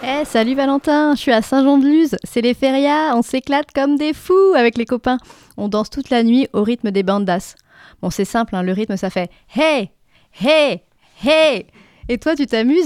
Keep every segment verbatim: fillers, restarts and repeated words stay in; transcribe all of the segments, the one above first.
Eh, salut Valentin, je suis à Saint-Jean-de-Luz, c'est les férias, on s'éclate comme des fous avec les copains. On danse toute la nuit au rythme des bandas. Bon, c'est simple, hein, le rythme ça fait « Hey, hey, hey !» Et toi, tu t'amuses ?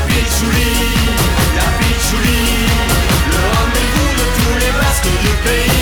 Pays.